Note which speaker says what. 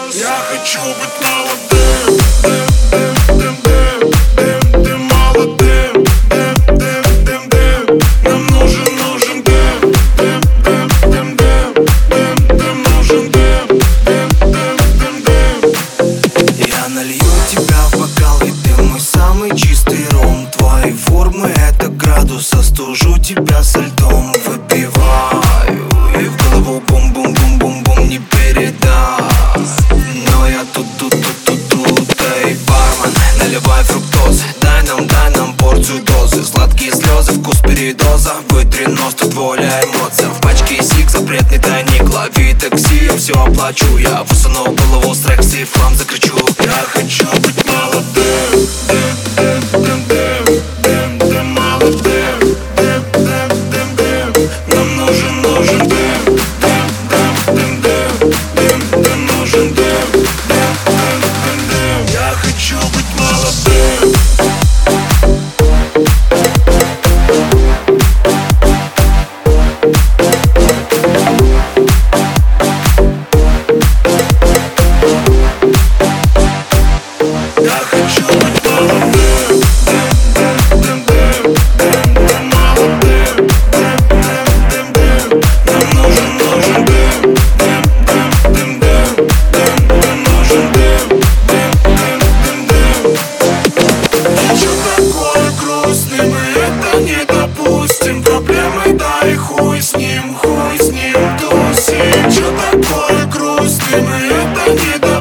Speaker 1: Я хочу быть молодым, дым, дым, дым, дым, молодым, дым, дым, дым, дым. Нам нужен дым, дым, дым, дым, дым, дым, дым, нужен дым, дым, дым, дым, дым.
Speaker 2: Я налью тебя в бокал, и ты мой самый чистый ром. Твои формы — это градус, остужу тебя со льдом. Выпиваю, и в голову бум-бум-бум-бум-бум не передать. Но я тут, эй, бармен, наливай фруктоз. Дай нам порцию дозы. Сладкие слезы, вкус передоза. Вытри нос, тут воля эмоций. В пачке сик запретный тайник. Лови такси, я все оплачу. Я высуну голову с рекси, в хлам закричу.
Speaker 1: Я хочу быть молодым, дым, дым, дым, дым, дым, дым, молодым, дым, дым, дым, дым. Нам нужен дым, дым, дым, дым, дым, дым, дым, нужен дым, дым, дым, дым, дым. Я хочу быть молодым. Я хочу быть молодым, дым, дым, дым, дым, дым, молодым, дым, дым, дым, дым. Нам нужен дым, дым, дым, дым, дым, дым, нужен дым, дым, дым, дым, дым. Ты чё такой грустный, мы это не допустим. Проблемы, да и хуй с ним тусим. Чё такой грустный, мы это не допустим.